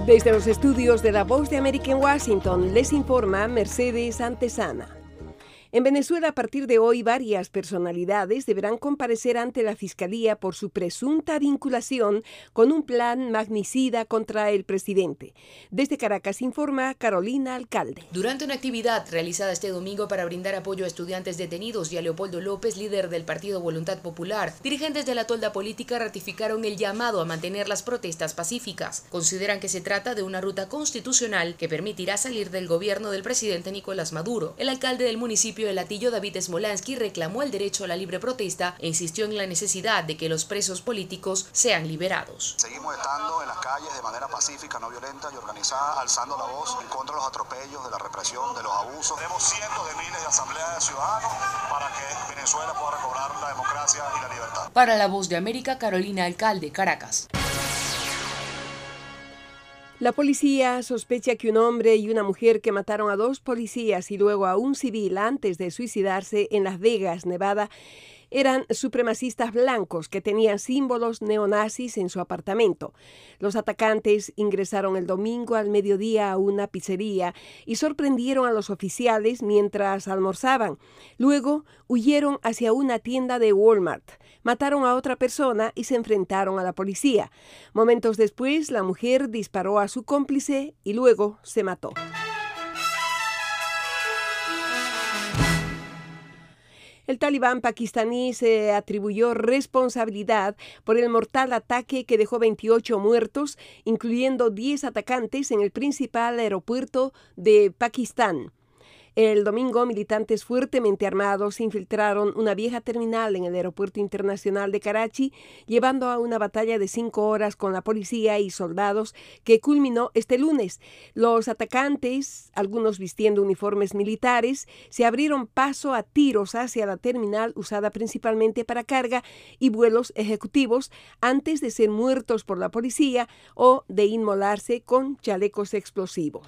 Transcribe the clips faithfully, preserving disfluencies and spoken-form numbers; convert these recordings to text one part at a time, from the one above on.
Desde los estudios de La Voz de América en Washington, les informa Mercedes Antesana. En Venezuela, a partir de hoy, varias personalidades deberán comparecer ante la Fiscalía por su presunta vinculación con un plan magnicida contra el presidente. Desde Caracas informa Carolina Alcalde. Durante una actividad realizada este domingo para brindar apoyo a estudiantes detenidos y a Leopoldo López, líder del Partido Voluntad Popular, dirigentes de la tolda política ratificaron el llamado a mantener las protestas pacíficas. Consideran que se trata de una ruta constitucional que permitirá salir del gobierno del presidente Nicolás Maduro. El alcalde del municipio El Hatillo, David Smolansky, reclamó el derecho a la libre protesta e insistió en la necesidad de que los presos políticos sean liberados. Seguimos estando en las calles de manera pacífica, no violenta y organizada, alzando la voz en contra de los atropellos, de la represión, de los abusos. Tenemos cientos de miles de asambleas de ciudadanos para que Venezuela pueda recobrar la democracia y la libertad. Para La Voz de América, Carolina Alcalde, Caracas. La policía sospecha que un hombre y una mujer que mataron a dos policías y luego a un civil antes de suicidarse en Las Vegas, Nevada, eran supremacistas blancos que tenían símbolos neonazis en su apartamento. Los atacantes ingresaron el domingo al mediodía a una pizzería y sorprendieron a los oficiales mientras almorzaban. Luego huyeron hacia una tienda de Walmart. Mataron a otra persona y se enfrentaron a la policía. Momentos después, la mujer disparó a su cómplice y luego se mató. El talibán pakistaní se atribuyó responsabilidad por el mortal ataque que dejó veintiocho muertos, incluyendo diez atacantes en el principal aeropuerto de Pakistán. El domingo, militantes fuertemente armados infiltraron una vieja terminal en el aeropuerto internacional de Karachi, llevando a una batalla de cinco horas con la policía y soldados que culminó este lunes. Los atacantes, algunos vistiendo uniformes militares, se abrieron paso a tiros hacia la terminal usada principalmente para carga y vuelos ejecutivos antes de ser muertos por la policía o de inmolarse con chalecos explosivos.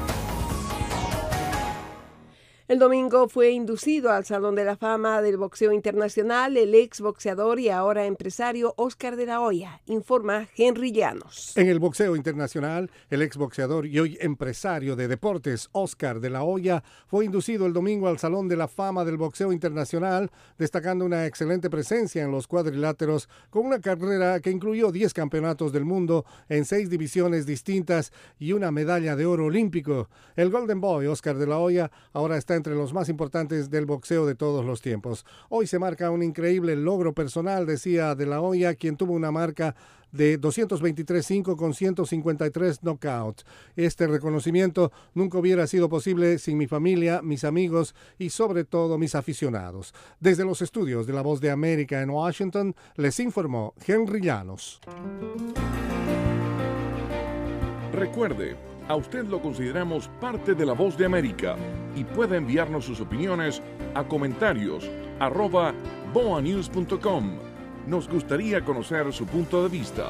El domingo fue inducido al Salón de la Fama del Boxeo Internacional el ex boxeador y ahora empresario Oscar de la Hoya, informa Henry Llanos. En el boxeo internacional, el ex boxeador y hoy empresario de deportes Oscar de la Hoya fue inducido el domingo al Salón de la Fama del Boxeo Internacional, destacando una excelente presencia en los cuadriláteros con una carrera que incluyó diez campeonatos del mundo en seis divisiones distintas y una medalla de oro olímpico. El Golden Boy Oscar de la Hoya ahora está entre los más importantes del boxeo de todos los tiempos. Hoy se marca un increíble logro personal, decía de la Hoya, quien tuvo una marca de doscientos veintitrés cinco con ciento cincuenta y tres knockouts. Este reconocimiento nunca hubiera sido posible sin mi familia, mis amigos y sobre todo mis aficionados. Desde los estudios de La Voz de América en Washington, les informó Henry Llanos. Recuerde, a usted lo consideramos parte de La Voz de América y puede enviarnos sus opiniones a comentarios arroba boa news punto com. Nos gustaría conocer su punto de vista.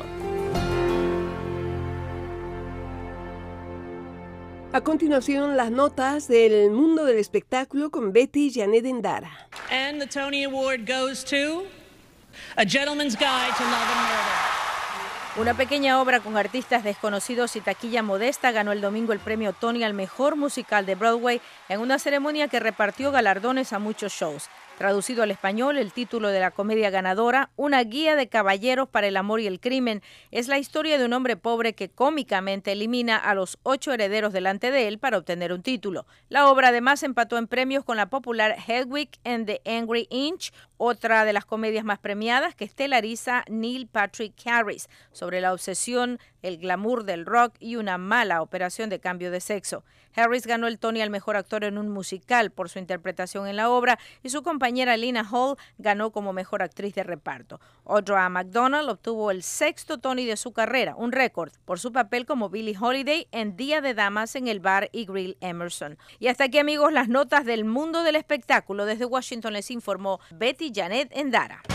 A continuación, las notas del mundo del espectáculo con Betty Janet Endara. And the Tony Award goes to A Gentleman's Guide to Love and Murder. Una pequeña obra con artistas desconocidos y taquilla modesta ganó el domingo el premio Tony al mejor musical de Broadway en una ceremonia que repartió galardones a muchos shows. Traducido al español, el título de la comedia ganadora, Una guía de caballeros para el amor y el crimen, es la historia de un hombre pobre que cómicamente elimina a los ocho herederos delante de él para obtener un título. La obra además empató en premios con la popular Hedwig and the Angry Inch, otra de las comedias más premiadas que estelariza Neil Patrick Harris, sobre la obsesión, el glamour del rock y una mala operación de cambio de sexo. Harris ganó el Tony al mejor actor en un musical por su interpretación en la obra y su compañera Lena Hall ganó como mejor actriz de reparto. Audra McDonald obtuvo el sexto Tony de su carrera, un récord, por su papel como Billie Holiday en Día de Damas en el bar y grill Emerson. Y hasta aquí, amigos, las notas del mundo del espectáculo. Desde Washington les informó Betty Janet Endara.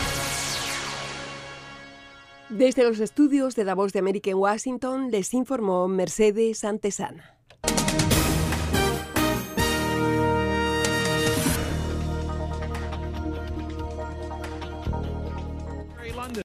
Desde los estudios de La Voz de América en Washington les informó Mercedes Antesana.